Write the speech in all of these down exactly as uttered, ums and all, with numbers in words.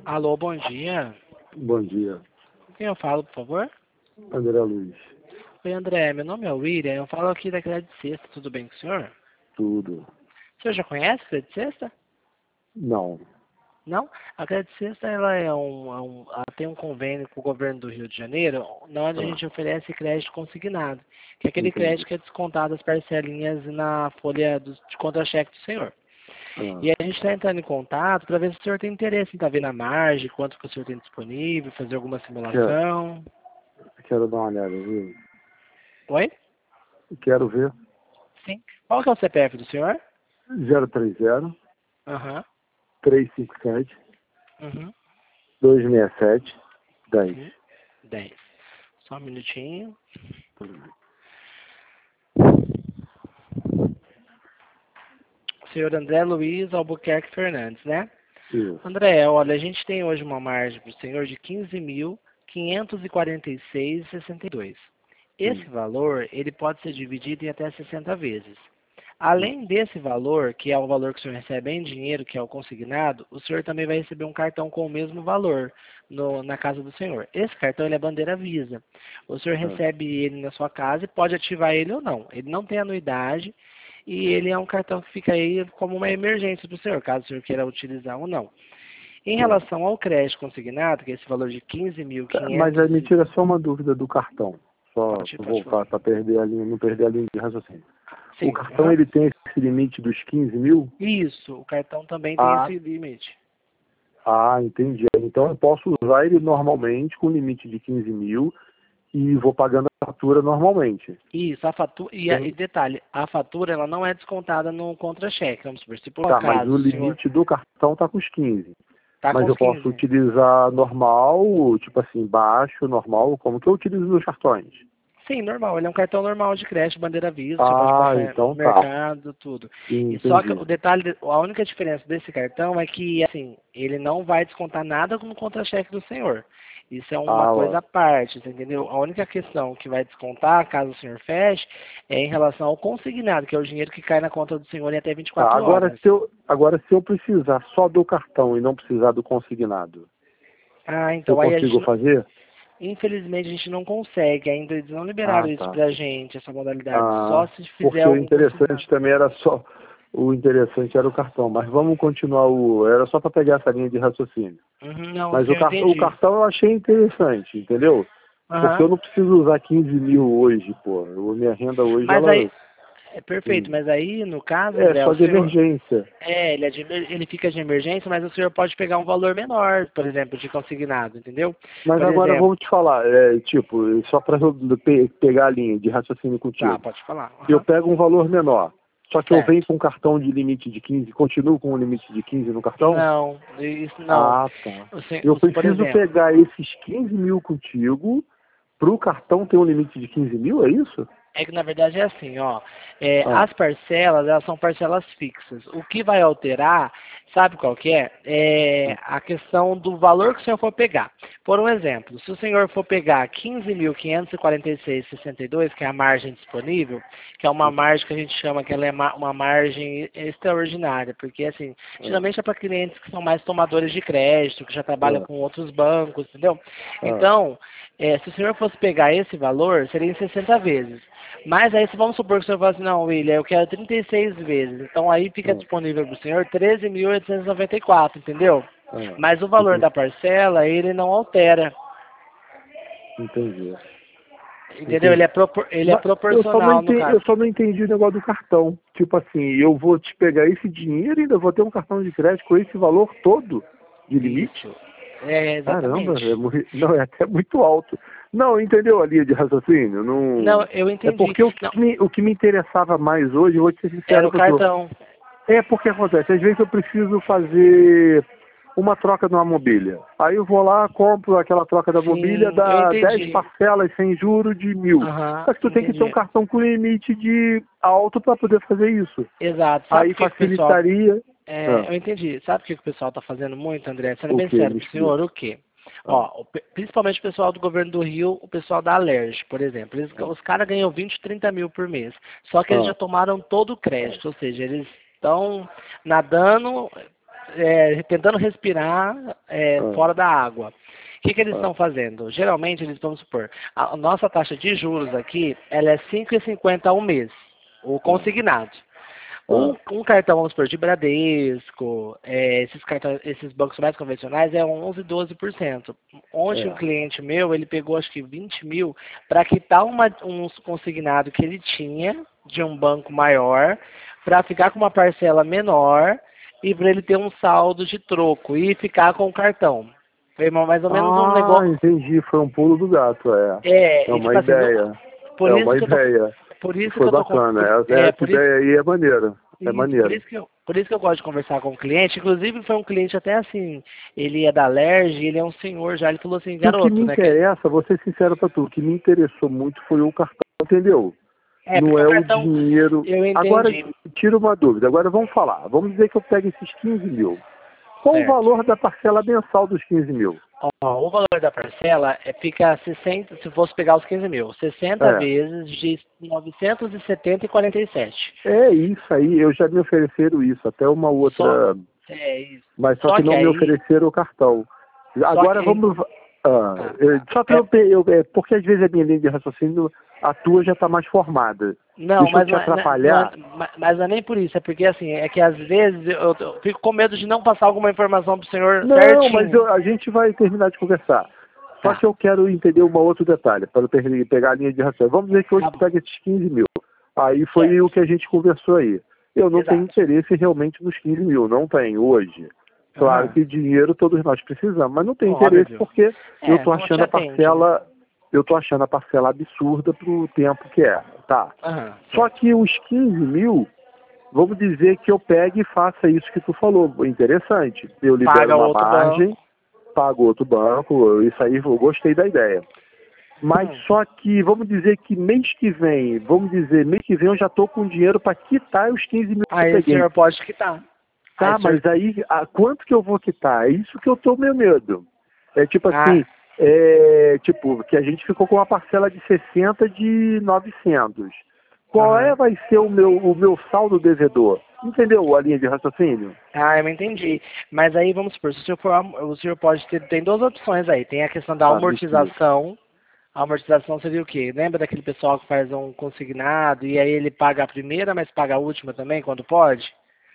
Alô, bom dia. Bom dia. Com quem eu falo, por favor? André Luiz. Oi, André. Meu nome é William. Eu falo aqui da Crédito Sexta. Tudo bem com o senhor? Tudo. O senhor já conhece a Crédito Sexta? Não. Não? A Crédito Sexta, ela é um, é um- ela tem um convênio com o governo do Rio de Janeiro, onde a Ah, gente oferece crédito consignado, que é aquele entendi. crédito que é descontado as parcelinhas na folha do, de contra-cheque do senhor. Ah, E a gente está entrando em contato para ver se o senhor tem interesse em estar vendo a margem, quanto que o senhor tem disponível, fazer alguma quero, simulação. quero dar uma olhada, viu? Oi? Quero ver. Sim. Qual que é o C P F do senhor? zero três zero, Aham. três cinco sete, Uhum. dois seis sete, dez. Sim. dez. Só um minutinho. Senhor André Luiz Albuquerque Fernandes, né? Isso. André, olha, a gente tem hoje uma margem para o senhor de quinze mil quinhentos e quarenta e seis vírgula sessenta e dois. Esse Hum, valor, ele pode ser dividido em até sessenta vezes. hum. Além desse valor, que é o valor que o senhor recebe em dinheiro, que é o consignado, o senhor também vai receber um cartão com o mesmo valor no- na casa do senhor. Esse cartão ele é bandeira Visa. O senhor Ah, recebe ele na sua casa e pode ativar ele ou não. Ele não tem anuidade e ele é um cartão que fica aí como uma emergência para o senhor, caso o senhor queira utilizar ou não. Em ah. relação ao crédito consignado, que é esse valor de quinze mil Tá, mas aí quinhentos me e... tira só uma dúvida do cartão. Só Pode, pra pode voltar falar. para perder a linha, não perder a linha de raciocínio. O Sim, cartão aham. ele tem esse limite dos quinze mil? Isso, o cartão também tem Ah, esse limite. ah, entendi. Então eu posso usar ele normalmente com limite de quinze mil e vou pagando a fatura normalmente. Isso, a fatura, e, a- e Tem- detalhe, a fatura ela não é descontada no contra-cheque, vamos supor, se por Tá, mas acaso o o senhor limite do cartão tá com os quinze. está com Mas os eu posso quinze. utilizar normal, tipo assim, baixo, normal, como que eu utilizo nos cartões. Sim, normal, ele é um cartão normal de crédito, bandeira Visa, você pode Ah, passar no então tá. mercado, tudo. E só que Entendi. o detalhe, de- a única diferença desse cartão é que, assim, ele não vai descontar nada no contra-cheque do senhor. Isso é uma Ah, coisa ó. à parte, você entendeu? A única questão que vai descontar, caso o senhor feche, é em relação ao consignado, que é o dinheiro que cai na conta do senhor em até vinte e Tá, quatro agora horas. se eu, agora se eu precisar só do cartão e não precisar do consignado, Ah, eu então aí a consigo gente, fazer? infelizmente, a gente não consegue, ainda eles não liberaram Ah, isso tá. pra gente, essa modalidade, só Ah, se fizer porque o algum consignado. interessante também era só, o interessante era o cartão, mas vamos continuar o, era só para pegar essa linha de raciocínio. Uhum, não, Mas sim, o, eu car, o entendi. cartão eu achei interessante, entendeu? Porque Aham. eu não preciso usar quinze mil hoje, pô. Eu- minha renda hoje, Mas ela aí, é perfeito, hum, mas aí, no caso, é André, só o de senhor, emergência. é, ele, é de emer- ele fica de emergência, mas o senhor pode pegar um valor menor, por exemplo, de consignado, entendeu? Mas Por agora exemplo, vamos te falar, é, tipo, só para pe pegar a linha de raciocínio tá, contigo. pode falar. Eu Aham. pego um valor menor, só que eu venho Certo. com um cartão de limite de quinze, continuo com o limite de quinze no cartão? Não, isso não. Ah, tá. O sen- Eu os- por preciso exemplo, pegar esses quinze mil contigo para o cartão ter um limite de quinze mil, é isso? é que na verdade é assim, ó, é, Ah, as parcelas, elas são parcelas fixas. O que vai alterar, sabe qual que é? É ah, a questão do valor que o senhor for pegar. Por um exemplo, se o senhor for pegar quinze mil quinhentos e quarenta e seis vírgula sessenta e dois, que é a margem disponível, que é uma hum, margem que a gente chama que ela é ma- uma margem extraordinária, porque assim, ah, geralmente é para clientes que são mais tomadores de crédito, que já trabalham ah, com outros bancos, entendeu? ah, Então, é, se o senhor fosse pegar esse valor, seria em sessenta vezes. Mas aí, se vamos supor que o senhor fala assim, não, William, eu quero trinta e seis vezes. Então aí fica ah, disponível para o senhor treze mil oitocentos e noventa e quatro, entendeu? ah. Mas o valor Entendi. da parcela, ele não altera. Entendi. Entendeu? Ele Entendi. é, propor, ele é Mas eu só não proporcional no entendi, caso. eu só não entendi o negócio do cartão. Tipo assim, eu vou te pegar esse dinheiro e ainda vou ter um cartão de crédito com esse valor todo de limite? Isso. É, Caramba, exatamente. é, mui- não, é até muito alto. Não, entendeu a linha de raciocínio? Não, Não. eu É entendi. porque o Não, que me, o que me interessava mais hoje, eu vou te ser era sincero o com o senhor, cartão. é porque acontece, às vezes eu preciso fazer uma troca de uma mobília. Aí eu vou lá, compro aquela troca da mobília, Sim, eu dá dez entendi. parcelas sem juros de mil. Aham, Só que tu tem que ter um entendi. cartão com limite de alto para poder fazer isso. Exato. Sabe Aí por que, que o pessoal. facilitaria. É, Ah, eu entendi. Sabe o que, que o pessoal está fazendo muito, André? Sendo o bem que? sério Me pro senhor, explica. o quê? Ah, Ó, o pe- principalmente o pessoal do governo do Rio, o pessoal da Alerj, por exemplo. Eles, ah, os caras ganham vinte, trinta mil por mês. Só que eles já ah, tomaram todo o crédito, ou seja, eles estão nadando é, tentando respirar é, Ah. fora da água. O que, que eles Ah. estão fazendo? Geralmente, eles vamos supor, a, a nossa taxa de juros aqui, ela é cinco vírgula cinquenta ao mês, o consignado. Um, um cartão, vamos supor, de Bradesco, é, esses, cartões, esses bancos mais convencionais é onze, doze por cento. Ontem É. um cliente meu, ele pegou acho que vinte mil para quitar uma, um consignado que ele tinha de um banco maior, para ficar com uma parcela menor e para ele ter um saldo de troco e ficar com o cartão. Foi mais ou menos um Ah, negócio. entendi. Foi um pulo do gato, é. É, É e, uma tipo assim, não- ideia. por É isso uma que eu tô, ideia. por isso que Foi eu tô com, bacana. por, Essa, é, essa por isso ideia aí é maneira. É Isso, por maneiro. isso que eu, por isso que eu gosto de conversar com o cliente. Inclusive foi um cliente até assim, ele é da Lerge, ele é um senhor já, ele falou assim, O que me garoto, né? Que, interessa, vou ser sincero pra tu, o que me interessou muito foi o cartão, entendeu? é, Não porque o é o cartão, dinheiro. eu Agora, entendi, tira uma dúvida. Agora vamos falar. Vamos dizer que eu pego esses quinze mil. Qual o certo. valor da parcela mensal dos quinze mil? Ó, o valor da parcela é, fica sessenta, se fosse pegar os quinze mil, sessenta É. vezes de novecentos e setenta e quarenta e sete. É isso aí, eu já me ofereceram isso, até uma outra, Só, é isso. mas só, Só que que não me aí, ofereceram o cartão. só Agora que, vamos. ah, tá, eu- só que é, eu, eu, é, porque às vezes a minha linha de raciocínio, a tua já está mais formada. não, Deixa eu mas te não, é- não, é- não atrapalhar. é, ma- mas não é nem por isso, é porque assim, é que às vezes eu, eu fico com medo de não passar alguma informação pro senhor Não, mas certinho. eu- a gente vai terminar de conversar. Só Tá, que eu quero entender um outro detalhe, para eu pe- pegar a linha de raciocínio. Vamos dizer que hoje tá eu bom, pego esses quinze mil. Aí foi certo, o que a gente conversou aí. Eu não tenho exato. interesse realmente nos quinze mil, não tenho hoje. Claro Aham, que dinheiro todos nós precisamos, mas não tenho interesse óbvio. porque eu É, tô não te achando a atende, né? parcela, eu tô achando a parcela absurda pro tempo que é. Tá. Aham, Só certo. que os quinze mil, vamos dizer que eu pegue e faça isso que tu falou. Interessante. Eu libero Paga uma outro margem, banco. pago outro banco, isso aí eu gostei da ideia. Mas Hum. só que, vamos dizer que mês que vem, vamos dizer, mês que vem eu já estou com dinheiro para quitar os quinze mil que eu Aí o peguei. senhor pode quitar. Aí Tá, o senhor... mas aí, a, quanto que eu vou quitar? É isso que eu tô meio medo. É tipo Ah, assim, é, tipo, que a gente ficou com uma parcela de sessenta de novecentos. Qual é aham. vai ser o meu, o meu saldo devedor? Entendeu a linha de raciocínio? Ah, eu entendi. Mas aí vamos supor, se o senhor for, am- o senhor pode ter, tem duas opções aí. Tem a questão da Ah, me explica. amortização. A amortização seria o quê? Lembra daquele pessoal que faz um consignado e aí ele paga a primeira, mas paga a última também, quando pode?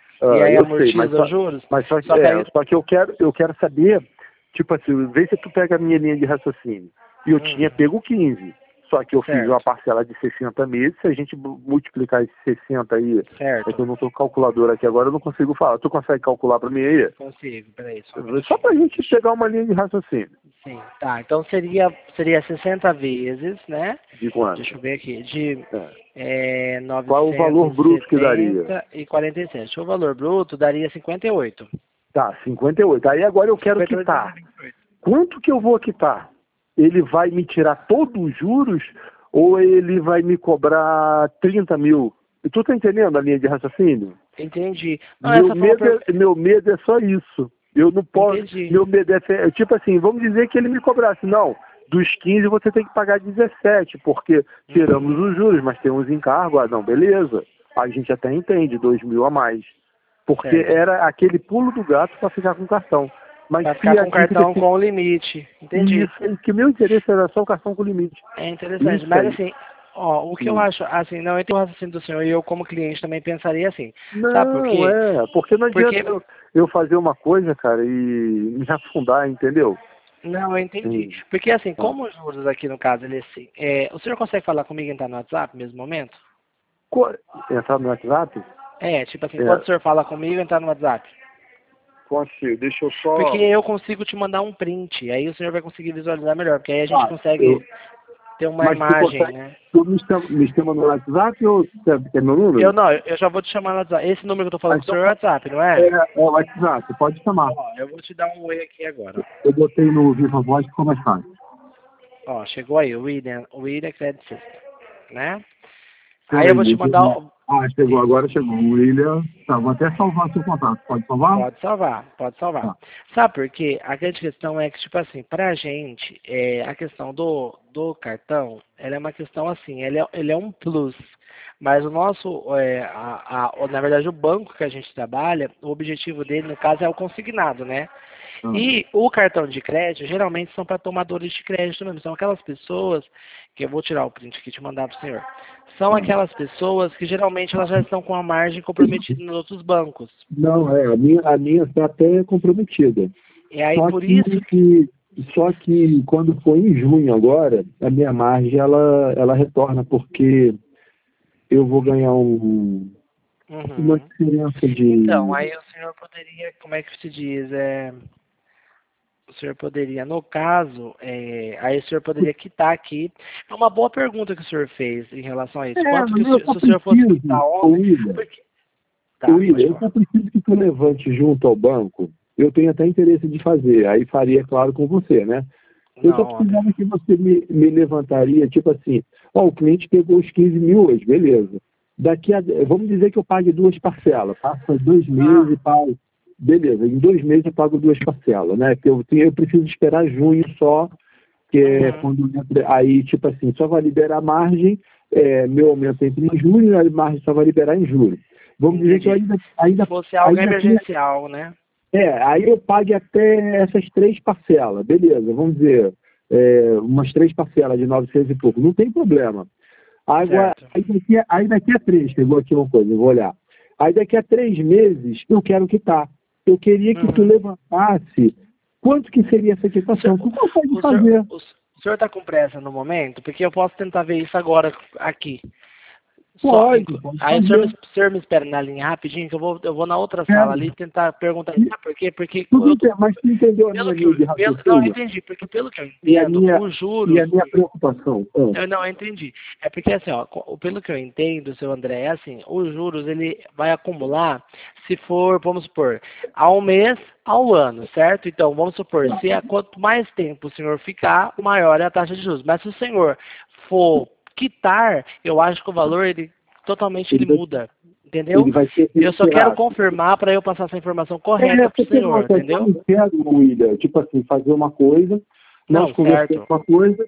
E Ah, aí eu sei, mas amortiza só, os juros? mas só, Só que é, aí... só que eu quero, eu quero saber, tipo assim, vê se tu pega a minha linha de raciocínio. E eu Hum, tinha pego quinze. Só que eu fiz uma certo, parcela de sessenta meses, se a gente bu- multiplicar esses sessenta aí, é que certo. eu não estou calculador aqui agora, eu não consigo falar. Tu consegue calcular para mim aí? Consigo, peraí, só um Só minutinho. pra gente pegar uma linha de raciocínio. Sim, tá. Então seria, seria sessenta vezes, né? De quanto? Deixa eu ver aqui. De É. é, Qual é o valor bruto que daria? novecentos e setenta e quarenta e sete. O valor bruto daria cinquenta e oito. Tá, cinquenta e oito. Aí agora eu quero cinquenta e oito quitar. vezes vinte e oito. Quanto que eu vou quitar? Ele vai me tirar todos os juros ou ele vai me cobrar trinta mil? E tu tá entendendo a linha de raciocínio? Entendi. Não, Meu essa foi uma medo, per... é, meu medo é só isso. Eu não posso. Entendi. Meu medo é, fe- tipo assim, vamos dizer que ele me cobrasse. Não, dos quinze você tem que pagar dezessete, porque tiramos Uhum. os juros, mas tem uns encargos. Ah, não, beleza. A gente até entende, dois mil a mais. Porque Certo. era aquele pulo do gato para ficar com cartão. Mas Pra se ficar a com o dívida cartão fi- com o limite. Entendi. isso, e que meu interesse era só o cartão com limite. É interessante. Isso Mas aí. assim, ó, o que eu Hum. acho, assim, não, eu tenho o raciocínio do senhor e eu como cliente também pensaria assim. Sabe por Não, quê? é, porque não adianta Porque eu, eu fazer uma coisa, cara, e me afundar, entendeu? não, eu entendi. Hum. Porque assim, Ah. como os juros aqui no caso, ele é assim, é, o senhor consegue falar comigo e entrar no WhatsApp no mesmo momento? Co- Entrar no WhatsApp? É, tipo assim, quando o É, senhor fala comigo, entrar no WhatsApp. consigo. Deixa eu Porque só. eu consigo te mandar um print, aí o senhor vai conseguir visualizar melhor, porque aí a gente Ah, eu... consegue ter uma Mas tu imagem, consegue. né? Tu me chama, me chama no WhatsApp ou você quer meu número? Eu não, eu já vou te chamar no WhatsApp. Esse número que eu tô Ah, falando com o então, senhor é o WhatsApp, não é, é? é o WhatsApp, pode chamar. Ó, eu vou te dar um oi aqui agora. Eu botei no Viva Voz, ficou mais fácil. Ó, chegou aí, o William, o William Credit System, né? Aí eu vou te mandar... o- Ah, chegou, agora chegou. O William. Tá, vou até salvar seu contato. Pode salvar? Pode salvar, pode salvar. Tá. Sabe por quê? A grande questão é que, tipo assim, pra gente, é, a questão do, do cartão, ela é uma questão assim, ele é, ele é um plus. Mas o nosso, é, a, a, na verdade, o banco que a gente trabalha, o objetivo dele, no caso, é o consignado, né? Ah. E o cartão de crédito, geralmente, são para tomadores de crédito mesmo. São aquelas pessoas, que eu vou tirar o print aqui e te mandar para o senhor. São aquelas pessoas que, geralmente, elas já estão com a margem comprometida nos outros bancos. Não, é, a minha, a minha está até comprometida. E aí, Só por que, isso... que- só que quando for em junho agora, a minha margem ela, ela retorna, porque eu vou ganhar um, uma Uhum. diferença Então, de. aí o senhor poderia, como é que se diz? É, o senhor poderia, no caso, é, aí o senhor poderia quitar aqui. É uma boa pergunta que o senhor fez em relação a isso. É, Quanto que o mas eu senhor, só se o senhor fosse quitar preciso, ô ontem, William, porque... ô Tá, pode William, eu falar. só preciso que tu levante junto ao banco. Eu tenho até interesse de fazer, aí faria, claro, com você, né? Eu só Não, óbvio. precisava que você me, me levantaria, tipo assim, ó, o cliente pegou os quinze mil hoje, beleza. Daqui a, vamos dizer que eu pague duas parcelas, passa dois meses Ah, e pago, beleza, em dois meses eu pago duas parcelas, né? Que eu, tenho- eu preciso esperar junho só, que é uhum, quando entra, aí, tipo assim, só vai liberar a margem, é, meu aumento entra em junho, a margem só vai liberar em julho. Vamos dizer que eu entendi. ainda, Se ainda, fosse algo ainda tenho emergencial, né? é, aí eu pague até essas três parcelas, beleza, vamos dizer, é, umas três parcelas de novecentos e pouco, não tem problema. Agora, Certo. aí daqui, a- aí daqui a três, pegou aqui uma coisa, eu vou olhar. Aí daqui a três meses eu quero quitar. Eu queria que tu Uhum. levantasse quanto que seria essa O senhor, quitação. Tu consegue o senhor, fazer. o, o senhor está com pressa no momento? Porque eu posso tentar ver isso agora aqui. Só, Pode, inclu- pode aí o senhor, me, fazer. o senhor me espera na linha rapidinho, que eu vou, eu vou na outra sala Quero. ali tentar perguntar. E Sabe por quê? Porque tu eu tô, ente- Mas tu entendeu a pelo minha que eu, linha de pelo, não, eu raciocínio? entendi, porque pelo que eu E a entendo, minha, os e a juros, minha preocupação? Ah, eu não eu entendi. É porque assim, ó, co- pelo que eu entendo, seu André, é assim, os juros ele vai acumular se for, vamos supor, ao mês, ao ano, certo? Então, vamos supor, se é, quanto mais tempo o senhor ficar, maior é a taxa de juros. Mas se o senhor for quitar, eu acho que o valor ele totalmente ele ele vai muda, entendeu? ele vai ser Eu só quero retirado. confirmar para eu passar essa informação É, correta para o porque senhor, nossa, eu entendeu? não quero, William, tipo assim, fazer uma coisa, nós Não, conversamos certo. uma coisa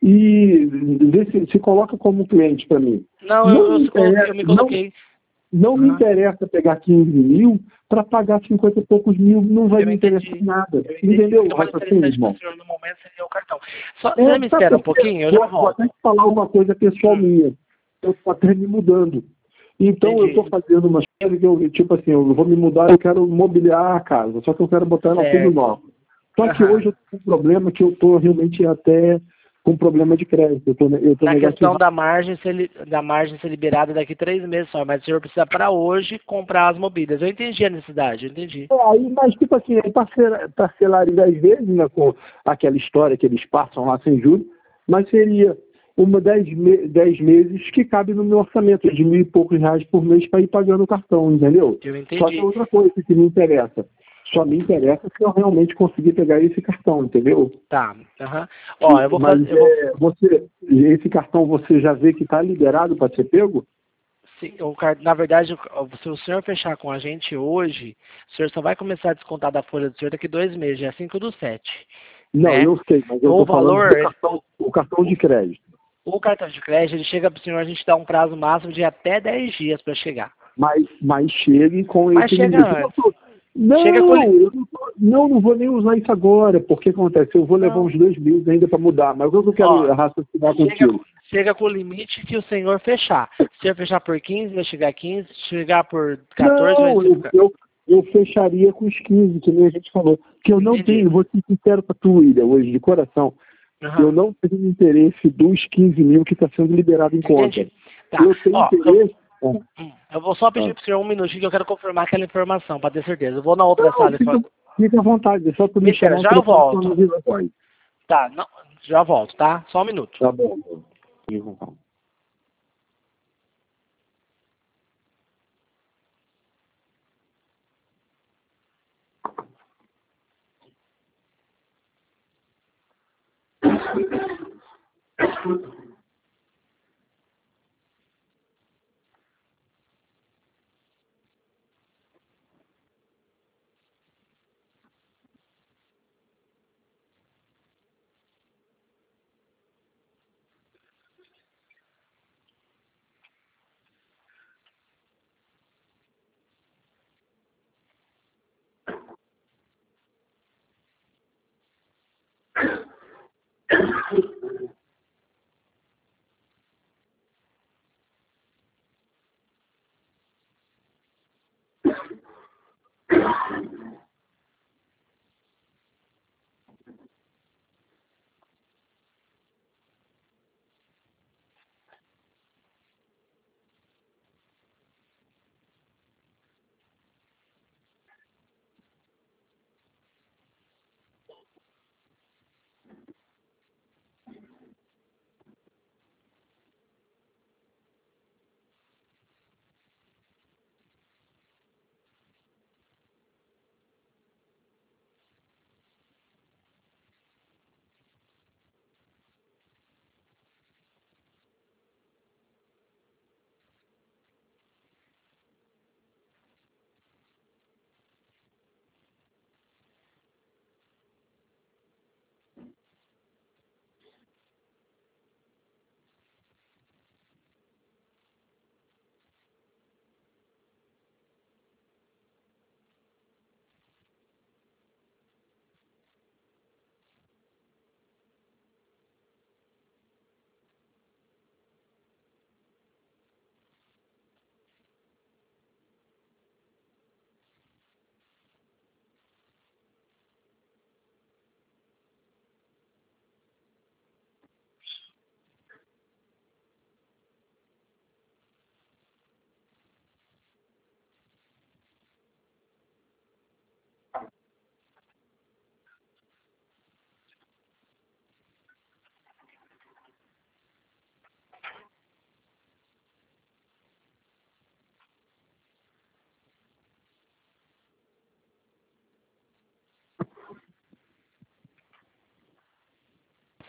e vê se, se coloca como cliente para mim. Não, eu, Não eu, me se coloquei, interessa, eu me não, coloquei. não me Aham. interessa pegar quinze mil para pagar cinquenta e poucos mil, não vai Eu me interessar entendi. nada. Eu entendi. O Entendeu que o é mais raciocínio, interessante para o irmão? senhor no momento seria o cartão. Só, É, você me sabe espera um por quê? pouquinho, eu já Vou, vou até volto. te falar uma coisa pessoal Hum, minha. Eu estou até me mudando. Então eu estou entendi. fazendo umas coisas que eu, tipo assim, eu vou me mudar, eu quero mobiliar a casa, só que eu quero botar ela tudo Certo. nova. Só que Aham. hoje eu tô com um problema que eu estou realmente até com problema de crédito. Eu tô, eu tô Na questão negativado. da margem, ser, li- da margem ser liberada daqui três meses só, mas o senhor precisa para hoje comprar as mobílias. Eu entendi a necessidade, eu entendi. É, aí, mas tipo assim, aí parcela, parcelar em dez vezes, né, com aquela história que eles passam lá sem juros, mas seria uma dez, me, dez meses que cabe no meu orçamento de mil e poucos reais por mês para ir pagando o cartão, entendeu? Eu Só que é entendi. outra coisa que me interessa. Só me interessa se eu realmente conseguir pegar esse cartão, entendeu? Tá. Aham. Ó, eu vou Mas fazer. Eu vou, é, você, esse cartão você já vê que está liberado para ser pego? sim, o car- na verdade, o- se o senhor fechar com a gente hoje, o senhor só vai começar a descontar da folha do senhor daqui dois meses, é cinco do sete, Não, né? eu sei, mas eu O estou falando valor, do cartão, o cartão de crédito. o cartão de crédito, ele chega para o senhor, a gente dá um prazo máximo de até dez dias para chegar. Mas, mas chegue com Mas esse chega limite. Eu antes. tô- Chega com. li- Não, eu não, tô- não, não vou nem usar isso agora, porque acontece, eu vou levar Não. uns dois meses ainda para mudar, mas o que eu Ó, quero raciocinar chega, contigo? chega com o limite que o senhor fechar. Se o senhor fechar por quinze, vai chegar a quinze. Se chegar por quatorze, vai Não, eu, chegar. eu, eu fecharia com os quinze, que nem a gente falou. Que eu não Entendi. tenho, vou ser sincero para tu, William, hoje, de coração, eu Aham. não tenho interesse dos quinze mil que está sendo liberado em conta. Entendi. Tá. Eu tenho Ó, eu, interesse. hum, eu vou só Ah, pedir pro senhor um minutinho que eu quero confirmar aquela informação, para ter certeza. Eu vou na outra não, sala e fica, falo. fica à vontade, é só tu Me me espera, chamar o já eu telefone quando volto. eu vivo voz. Tá, não, já volto, tá? Só um minuto. Tá bom. Fica à vontade.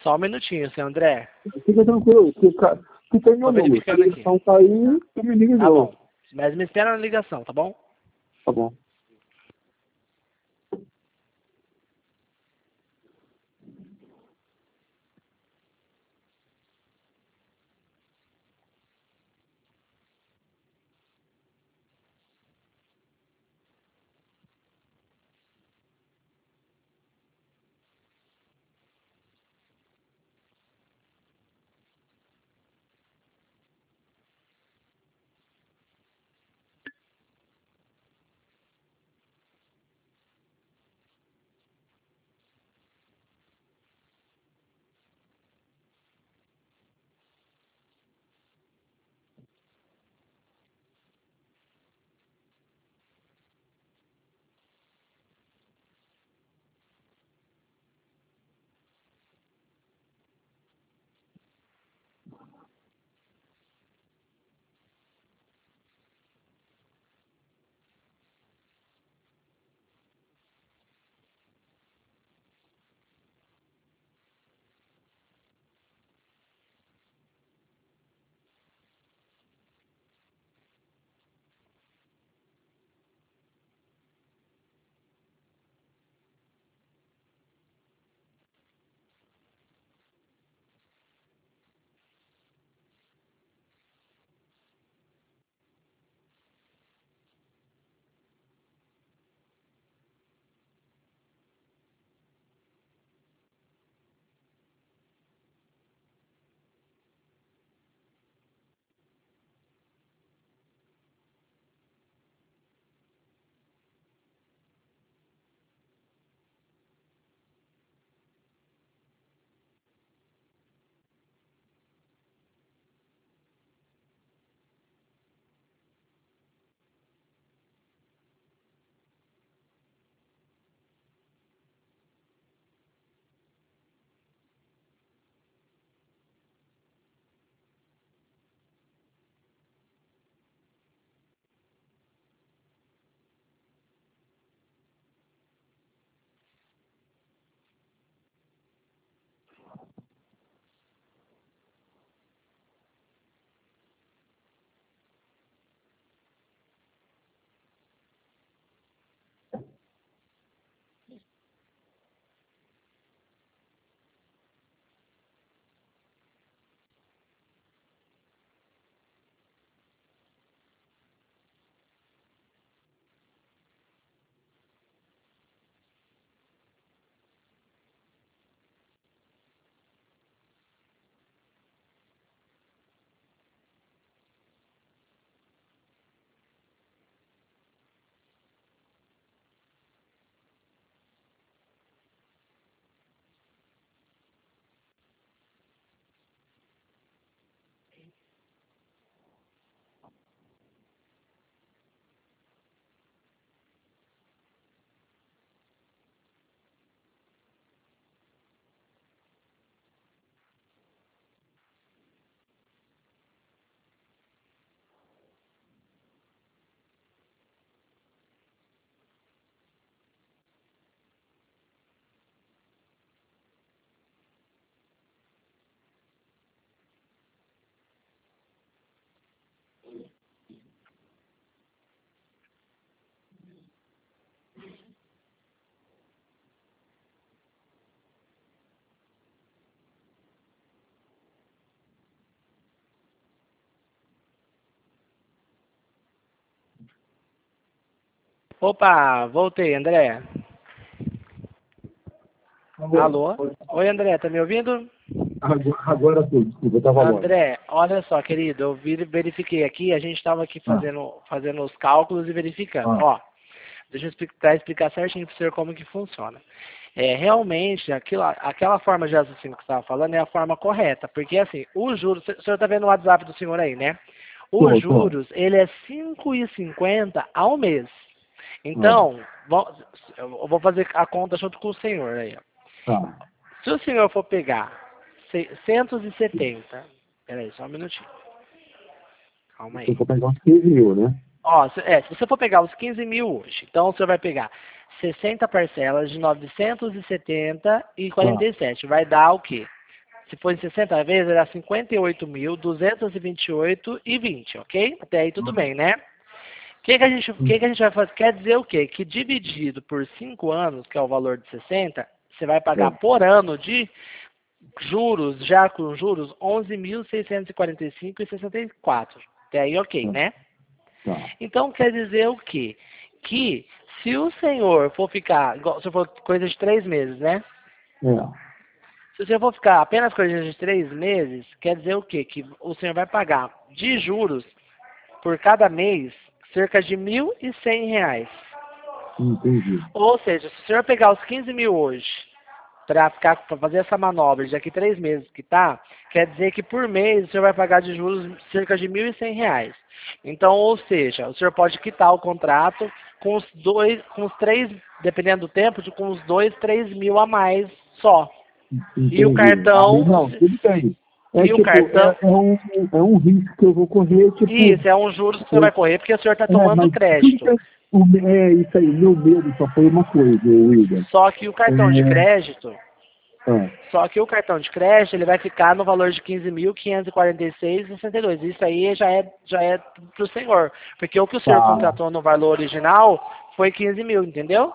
Só um minutinho, seu André. Fica tranquilo, fica, fica em meu Tô número. Se a verificando aqui. ligação cair, tu me liga de Tá novo. bom. Mas me espera na ligação, tá bom? Tá bom. Opa, voltei, André. Alô? Agora, Oi, André, tá me ouvindo? agora, agora sim, desculpa, eu tava longe. André, olha só, querido, eu vi- verifiquei aqui, a gente estava aqui Ah, fazendo, fazendo os cálculos e verificando. ah, Ó, deixa eu explicar, explicar certinho para o senhor como que funciona. É, realmente, aquilo, aquela forma de raciocínio que você estava falando é a forma correta, porque assim, os juros, o senhor está vendo o WhatsApp do senhor aí, né? Os tô, tô. juros, ele é cinco e cinquenta ao mês. Ah, Então, vo- eu vou fazer a conta junto com o senhor aí, ó. tá. Se o senhor for pegar seiscentos e setenta, peraí, só um minutinho, calma Eu aí. vou pegar uns quinze mil, né? Ó, se, é, se você for pegar os quinze mil hoje, então você vai pegar sessenta parcelas de novecentos e setenta e quarenta Tá. e sete. Vai dar o quê? se for em sessenta vezes, era cinquenta e oito mil, duzentos e vinte e oito e vinte, ok? Até aí tudo bem, né? O que, que, a gente, que, que a gente vai fazer? Quer dizer o quê? Que dividido por cinco anos, que é o valor de sessenta, você vai pagar por ano de juros, já com juros, onze mil seiscentos e quarenta e cinco reais e sessenta e quatro centavos. Até aí ok, né? Então quer dizer o quê? Que se o senhor for ficar, igual- se for coisa de três meses, né? É. Se o senhor for ficar apenas coisa de três meses, quer dizer o quê? Que o senhor vai pagar de juros por cada mês cerca de mil e cem reais. Entendi. Ou seja, se o senhor pegar os quinze mil hoje para ficar para fazer essa manobra de daqui três meses que tá, quer dizer que por mês o senhor vai pagar de juros cerca de mil e cem reais. Então, ou seja, o senhor pode quitar o contrato com os dois, com os três, dependendo do tempo, de com os dois, três mil a mais só. Entendi. E o cartão. Aí, não, tudo bem. É E o tipo, cartão. é, é, um, é um risco que eu vou correr, tipo. Isso, é um juros que você vai correr porque o senhor está É, tomando mas crédito. tudo que eu- o- é isso aí, meu medo só foi uma coisa, William. Só que o cartão de É, crédito. é. Só que o cartão de crédito ele vai ficar no valor de quinze mil quinhentos e quarenta e seis reais e sessenta e dois centavos. Isso aí já é, já é para o senhor. Porque o que o senhor Tá. contratou no valor original foi quinze mil, entendeu?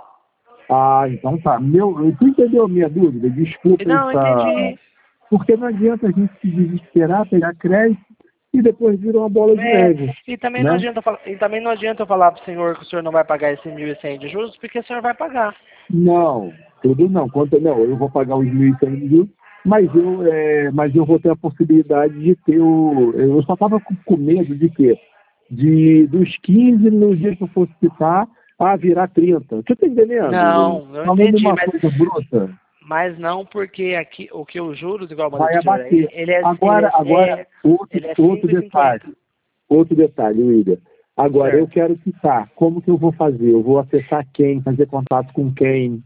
Ah, então tá. Meu, tu entendeu a minha dúvida? Desculpa Não, essa. entendi. Porque não adianta a gente se desesperar, pegar crédito e depois vira uma bola de É, neve. e também Né? não adianta falar, e também não adianta eu falar para o senhor que o senhor não vai pagar esse mil e cem de juros, porque o senhor vai pagar. Não, tudo não. Quanto, não, eu vou pagar os mil e cem mil, mas eu, é, mas eu vou ter a possibilidade de ter o. Eu só estava com, com medo de quê? De, dos quinze no dia que eu fosse quitar, a virar trinta. Você está entendendo? Não, eu Falando entendi, uma mas, coisa bruta, mas não porque aqui o que os juros, igual eu mandei vai pro senhor aí, abater. ele é, Agora, ele é, agora é- outro, ele é outro cinco e detalhe. cinquenta. Outro detalhe, William. Agora, eu Certo. quero quitar. Como que eu vou fazer? Eu vou acessar quem? Fazer contato com quem?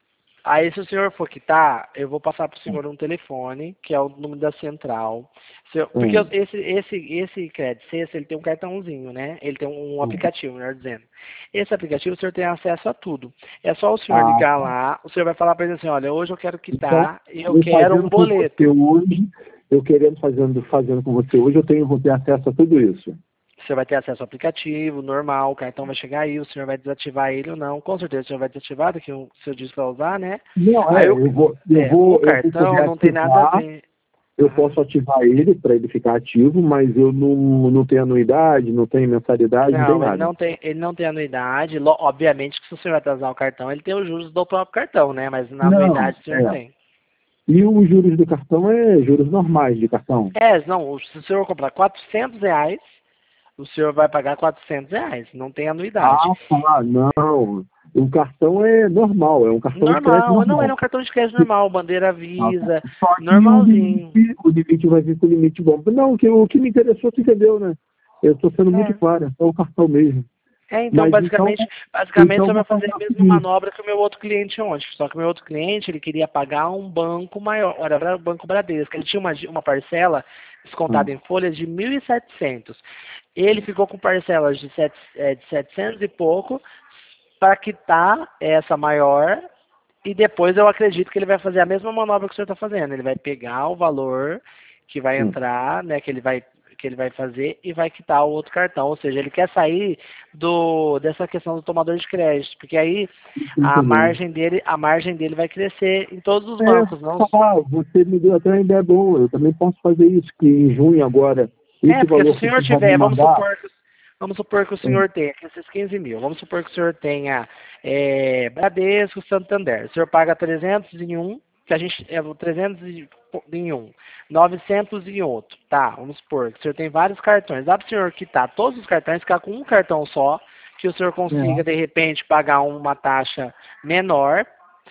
Aí, se o senhor for quitar, eu vou passar para o senhor um telefone, que é o número da central. Se eu- porque Hum. esse, esse, esse crédito sexta, ele tem um cartãozinho, né? Ele tem um, um aplicativo, melhor dizendo. Esse aplicativo, o senhor tem acesso a tudo. É só o senhor Ah, ligar tá. lá, o senhor vai falar para ele assim, olha, hoje eu quero Então, quitar e eu eu quero um fazendo com você boleto. hoje, eu querendo fazendo, fazendo com você hoje, eu tenho, vou ter acesso a tudo isso. O senhor vai ter acesso ao aplicativo, normal, o cartão vai chegar aí, o senhor vai desativar ele ou não. Com certeza o senhor vai desativar, daqui o senhor disse para usar, né? Não, é, Aí o, eu vou, eu é, vou, o eu vou cartão poder não tem nada a ativar, ver. eu Aham. posso ativar ele para ele ficar ativo, mas eu não, não tenho anuidade, não tenho mensalidade, não tem Não, ele nada. não tem, ele não tem anuidade. Lo- Obviamente que se o senhor vai atrasar o cartão, ele tem os juros do próprio cartão, né? Mas na Não, anuidade o senhor é. tem. E os juros do cartão é juros normais de cartão. É, não, o- se o senhor comprar quatrocentos reais, o senhor vai pagar quatrocentos reais, não tem anuidade. Ah, tá, não. O cartão é normal, é um cartão de crédito Normal, não, ele normal. é um cartão de crédito normal, bandeira Ah, tá. Visa, Só que o normalzinho. limite, o limite vai vir com o limite bom. Não, o que, o que me interessou, tu entendeu, né? Eu estou sendo muito É. claro, é só o cartão mesmo. É, então, Mas então, basicamente, basicamente então você vai vou fazer fazer a o mesma seguinte. manobra que o meu outro cliente ontem. Só que o meu outro cliente, ele queria pagar um banco maior, era o Banco Bradesco. Ele tinha uma, uma parcela descontada Hum. em folhas de mil e setecentos. Ele ficou com parcelas de, sete, é, de setecentos e pouco para quitar essa maior. E depois eu acredito que ele vai fazer a mesma manobra que o senhor está fazendo. Ele vai pegar o valor que vai Hum. entrar, né, que ele vai que ele vai fazer e vai quitar o outro cartão. Ou seja, ele quer sair do dessa questão do tomador de crédito, porque aí a Entendeu? margem dele, a margem dele vai crescer em todos os É, bancos, não? tá, você me deu até uma ideia boa. Eu também posso fazer isso, que em junho agora, É, esse porque se valor o que senhor você vai me tiver, vamos mandar. supor que vamos supor que o Hum. senhor tenha esses quinze mil, vamos supor que o senhor tenha é, Bradesco, Santander, o senhor paga trezentos em um, que a gente é trezentos em um, novecentos em outro, tá? Vamos supor que o senhor tem vários cartões, dá para o senhor quitar todos os cartões, ficar com um cartão só, que o senhor consiga É, de repente pagar uma taxa menor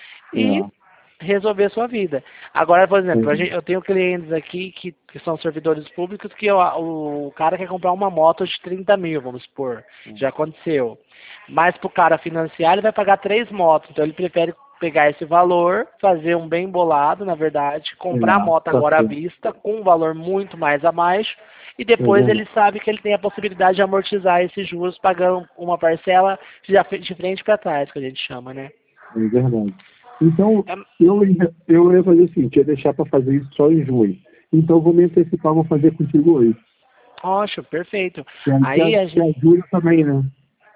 e é, resolver a sua vida. Agora, por exemplo, a entendi. gente, eu tenho clientes aqui que, que são servidores públicos que o, o cara quer comprar uma moto de trinta mil, vamos supor. Já aconteceu. Mas para o cara financiar, ele vai pagar três motos. Então ele prefere pegar esse valor, fazer um bem bolado, na verdade, comprar a É, moto tá agora à certo. vista, com um valor muito mais abaixo, e É depois verdade. ele sabe que ele tem a possibilidade de amortizar esses juros pagando uma parcela de de frente para trás, que a gente chama, né? É verdade. Então, É, eu, ia- eu ia fazer o seguinte, ia deixar para fazer isso só em junho. Então, eu vou me antecipar, vou fazer contigo hoje. ótimo, perfeito. Que aí Aí a te, te gente. ajuda também, né?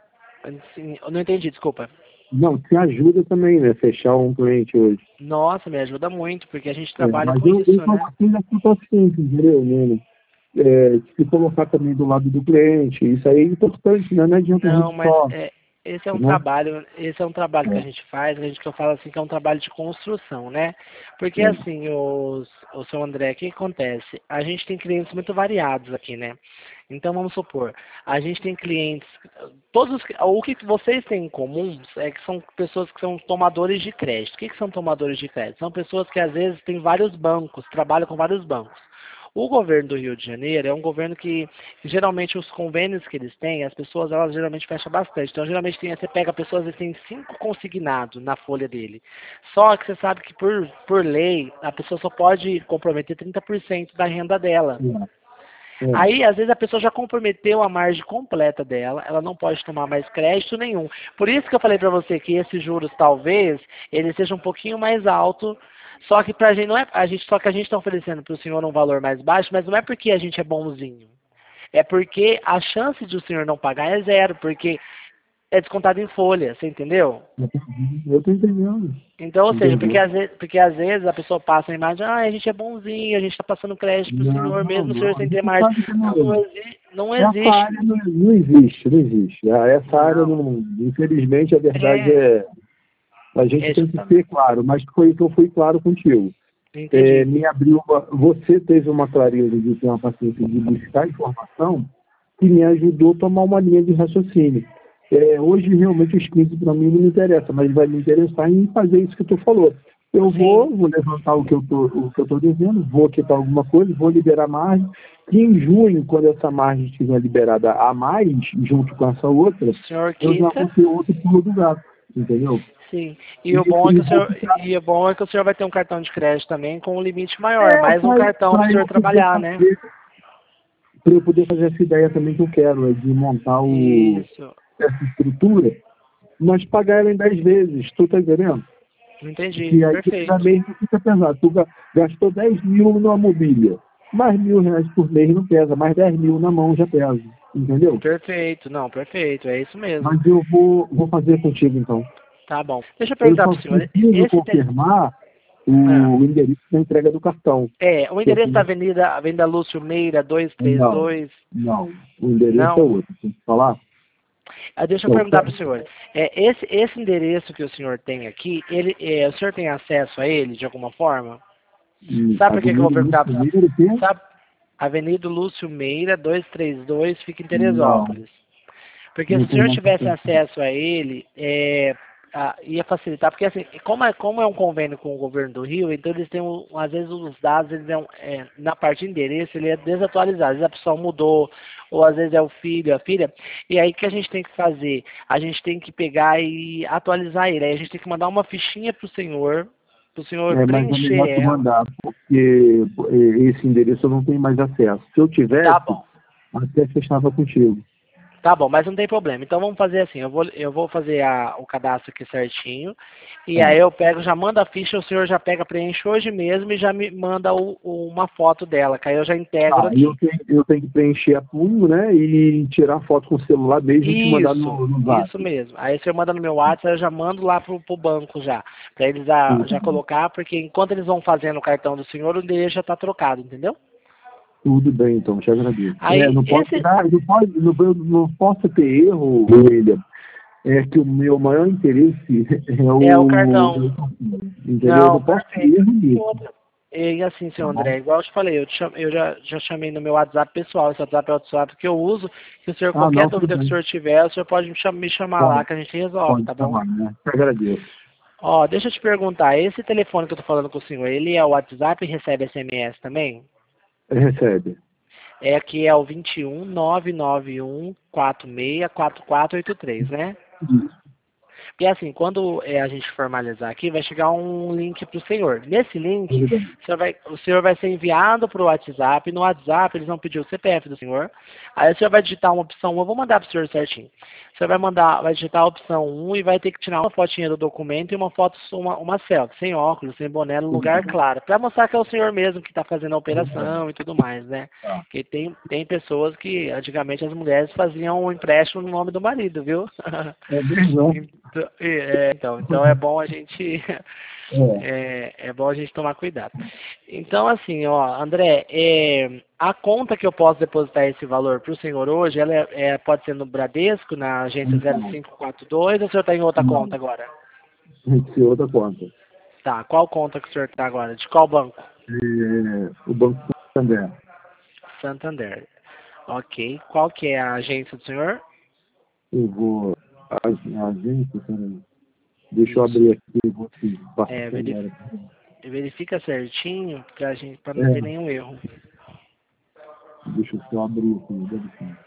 Assim, eu não entendi, desculpa. Não, te ajuda também, né? Fechar um cliente hoje. Nossa, me ajuda muito, porque a gente É, trabalha mas com eu, eu isso, né? coloquei na situação, entendeu, né? É, se colocar também do lado do cliente, isso aí é importante, né? Não adianta a Não, gente mas só, é, esse é um né? trabalho, esse é um trabalho que a É, gente faz, a gente que eu falo assim que é um trabalho de construção, né? Porque é. assim, os, o seu André, o que acontece? A gente tem clientes muito variados aqui, né? Então vamos supor, a gente tem clientes, todos os, o que vocês têm em comum é que são pessoas que são tomadores de crédito. O que, que são tomadores de crédito? São pessoas que às vezes têm vários bancos, trabalham com vários bancos. O governo do Rio de Janeiro é um governo que, geralmente, os convênios que eles têm, as pessoas, elas geralmente fecham bastante. Então, geralmente, tem, você pega pessoas que têm cinco consignados na folha dele. Só que você sabe que, por, por lei, a pessoa só pode comprometer trinta por cento da renda dela. É. Aí, às vezes, a pessoa já comprometeu a margem completa dela, ela não pode tomar mais crédito nenhum. Por isso que eu falei para você que esses juros, talvez, ele seja um pouquinho mais alto, só que pra gente não é, a gente, só que a gente está oferecendo para o senhor um valor mais baixo, mas não é porque a gente é bonzinho. É porque a chance de o senhor não pagar é zero, porque é descontado em folha, você entendeu? Eu tô entendendo. Então, ou seja, porque Entendi. às vezes, porque às vezes a pessoa passa a imagem, ah, a gente é bonzinho, a gente está passando crédito pro Não, senhor, mesmo o senhor não, a sem ter gente margem. sabe que Não, não. não, exi não Essa existe. área não, não existe, não existe. Ah, Essa área Não. não. Infelizmente, a verdade É, é. A gente é tem que ser justamente. claro, mas foi que eu fui claro contigo. É, Entendi. me abriu uma, você teve uma clareza de ter uma paciência de buscar informação que me ajudou a tomar uma linha de raciocínio. É, hoje, realmente, os clientes para mim não me interessa, mas vai me interessar em fazer isso que tu falou. Eu Sim, vou, vou levantar o que eu tô, o que eu estou devendo, vou quitar alguma coisa, vou liberar margem, e em junho, quando essa margem estiver liberada a mais, junto com essa outra, o senhor eu já vou quita. ter outro pulo do gato, entendeu? Sim. E o E, bom é e que o vou senhor, ficar, e o bom é que o senhor vai ter um cartão de crédito também com um limite maior. É é, mais um cartão para o para senhor eu poder trabalhar, né? fazer, para eu poder fazer essa ideia também que eu quero, é de montar o, Isso. essa estrutura, mas pagar ela em dez vezes, tu tá entendendo? Entendi. Que aí cada Perfeito. mês não fica pesado. Tu ga- gastou dez mil numa mobília, mais mil reais por mês não pesa, mais dez mil na mão já pesa, entendeu? Perfeito. Não, perfeito. É isso mesmo. Mas eu vou, vou fazer contigo então. Tá bom. Deixa eu Eu perguntar só para o senhor. preciso Esse tele... confirmar ah, o endereço da entrega do cartão. é, o Que eu endereço da tenho- Avenida, Avenida Lúcio Meira Não, duzentos e trinta e dois. não. O endereço é Não? outro. Tem que falar? Ah, deixa eu Então, perguntar para o senhor. É, esse, esse endereço que o senhor tem aqui, ele, é, o senhor tem acesso a ele de alguma forma? hum, Sabe por que, que eu vou Avenida perguntar? Lúcio Meira, o quê? Sabe, Avenida Lúcio Meira, duzentos e trinta e dois, fica em Não, Teresópolis. Porque se não o tem senhor mais tivesse acesso. acesso a ele, é, a- ia facilitar, porque assim, como é, como é um convênio com o governo do Rio, então eles têm, um, às vezes os dados, eles é, um- é, na parte de endereço, ele é desatualizado, às vezes a pessoa mudou, ou às vezes é o filho, a filha, e aí o que a gente tem que fazer? A gente tem que pegar e atualizar ele, aí a gente tem que mandar uma fichinha pro senhor, pro senhor É, mas é preencher melhor tu ela. mandar, porque eh, esse endereço eu não tenho mais acesso. Se eu Tá tivesse, bom. até fechava contigo. Tá bom, mas não tem problema. Então vamos fazer assim, eu vou, eu vou fazer a, o cadastro aqui certinho, e aí Tá. eu pego, já mando a ficha, o senhor já pega, preenche hoje mesmo e já me manda o, o- uma foto dela, que aí eu já integro Ah, e eu aqui. tenho, eu tenho que preencher a punho, né? E tirar foto com o celular mesmo e te mandar Isso, no, no zap. isso mesmo. Aí o senhor manda no meu WhatsApp, eu já mando lá pro, pro banco já, pra eles já, Tudo já bem. colocar, porque enquanto eles vão fazendo o cartão do senhor, o endereço já tá trocado, entendeu? Tudo bem, então, te agradeço. É, Aí não pode esse dar, não pode, não, eu não posso ter erro, William. É que o meu maior interesse é é o o, cartão. entendeu? Eu Não, não posso ter perfeito. erro E nisso, outra. E assim, tá seu bom? André, igual eu te falei, eu, te cham- eu já, já chamei no meu WhatsApp pessoal, esse WhatsApp é o WhatsApp que eu uso, se o senhor, Ah, qualquer não, tudo dúvida que o bem. senhor tiver, o senhor pode me cham- me chamar lá Pode, que a gente resolve, pode tá bom? chamar, né? Te agradeço. Ó, deixa eu te perguntar, esse telefone que eu tô falando com o senhor, ele é o WhatsApp e recebe S M S também? Recebe. É aqui é o vinte e um, nove nove um, quarenta e seis, quarenta e quatro oitenta e três, né? Isso. Porque assim, quando é, a gente formalizar aqui, vai chegar um link para o senhor. Nesse link, o senhor vai, o senhor vai ser enviado para o WhatsApp. No WhatsApp, eles vão pedir o C P F do senhor. Aí o senhor vai digitar uma opção um, eu vou mandar para o senhor certinho. O senhor vai mandar, vai digitar a opção um e vai ter que tirar uma fotinha do documento e uma foto, uma, uma selfie, sem óculos, sem boné, no lugar claro, para mostrar que é o senhor mesmo que está fazendo a operação e tudo mais, né? Porque tem, tem pessoas que, antigamente, as mulheres faziam um empréstimo no nome do marido, viu? É verdade. Então, é, então, então é bom a gente É. é, é bom a gente tomar cuidado. Então, assim, ó, André, é, a conta que eu posso depositar esse valor para o senhor hoje, ela é, é, pode ser no Bradesco, na agência zero cinco quatro dois, ou o senhor está em outra Não, conta agora? tem que ser outra conta. Tá, qual conta que o senhor está agora? De qual banco? É, o Banco Santander. Santander. Ok. Qual que é a agência do senhor? Eu vou. A, a agência, peraí. Deixa eu abrir aqui, eu vou te passar É, verif agora. verifica certinho pra gente, pra não ter É, nenhum erro. deixa eu só abrir aqui, dá licença.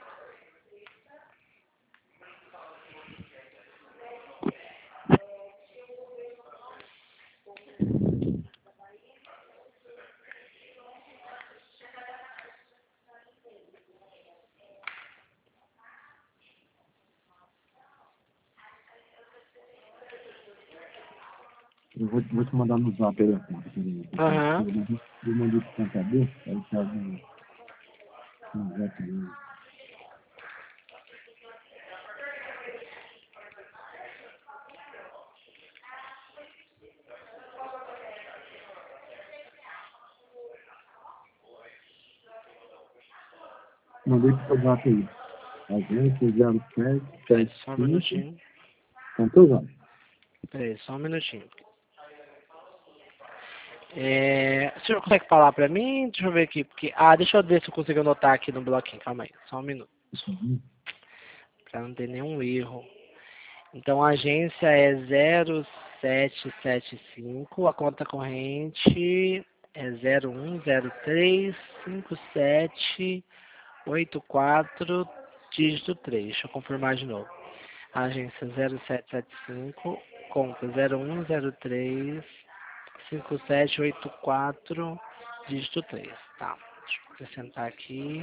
Eu vou, vou te mandar no zap aí, peraí. Aham. Eu eu mandei pro contador, aí tá no, no zap dele. Mandei pro seu zap aí. Agência zero sete Peraí, sete só um cinco. minutinho. Tá no teu zap. Peraí, só um minutinho. É, o senhor consegue falar pra mim? Deixa eu ver aqui, porque... Ah, deixa eu ver se eu consigo anotar aqui no bloquinho. Calma aí, só um minuto. Uhum. Pra não ter nenhum erro. Então, a agência é zero sete sete cinco, a conta corrente é zero um zero três cinco sete oito quatro, dígito três. Deixa eu confirmar de novo. Agência zero sete sete cinco, conta zero um zero três cinco sete oito quatro, dígito três. Tá, deixa eu acrescentar aqui.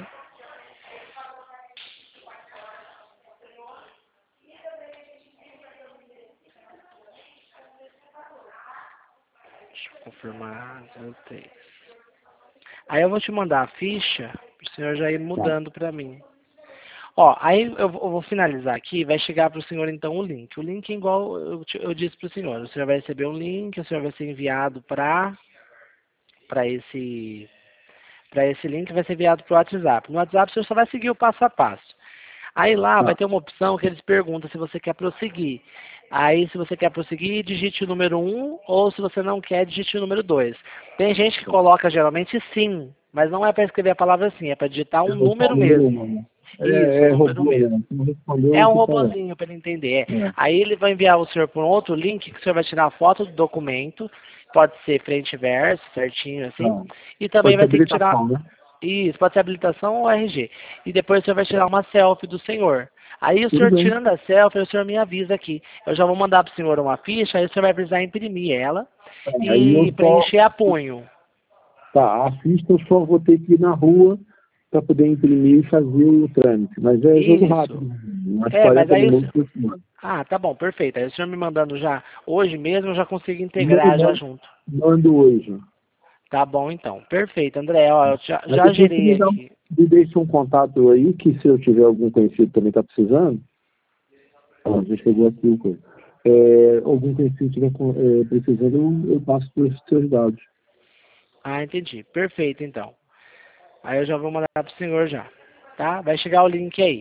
Deixa eu confirmar zero três. Aí eu vou te mandar a ficha, para o senhor já ir Tá. mudando para mim. Ó, aí eu vou eu vou finalizar aqui, vai chegar para o senhor então o link. O link é igual eu, te- eu disse para o senhor, o senhor vai receber um link, o senhor vai ser enviado para para esse para esse link, vai ser enviado para o WhatsApp. No WhatsApp o senhor só vai seguir o passo a passo. Aí lá vai Tá. ter uma opção que eles perguntam se você quer prosseguir. Aí se você quer prosseguir, digite o número um, ou se você não quer, digite o número dois. Tem gente que coloca geralmente sim, mas não é para escrever a palavra sim, é para digitar um Eu número falei, mesmo. mano. Isso, É, um é número robô, mesmo. né? Se não respondeu, É um você fala. robozinho para ele entender. É. É. Aí ele vai enviar o senhor por um outro link que o senhor vai tirar a foto do documento, pode ser frente e verso, certinho assim, Tá. e também Pode ser vai ter que tirar. habilitação, né? Isso, pode ser habilitação ou R G. E depois o senhor vai tirar uma selfie do senhor. Aí o Tudo senhor bem. tirando a selfie, o senhor me avisa aqui. Eu já vou mandar para o senhor uma ficha, aí o senhor vai precisar imprimir ela Aí eu e só. preencher a punho. Tá, a ficha eu só vou ter que ir na rua para poder imprimir e fazer o trâmite. Mas é jogo Isso. rápido. Umas É, mas quarenta aí o minutos senhor... por semana. Ah, tá bom, perfeito. Aí o senhor me mandando já hoje mesmo, eu já consigo Mando, integrar já mando, junto. mando hoje. Tá bom então. Perfeito, André. Ó, eu já, Mas já depois você gerei me, dá, um- aqui. me deixa um contato aí, que se eu tiver algum conhecido também está precisando, ó, já chegou aqui o coisa. É, algum conhecido estiver com- é, precisando, eu, eu passo por esses seus dados. Ah, entendi. Perfeito então. Aí eu já vou mandar pro senhor já. Tá? Vai chegar o link aí.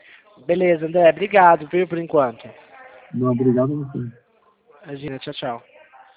Beleza, André. Obrigado, viu, por enquanto. Não, obrigado a você. Imagina, tchau, tchau.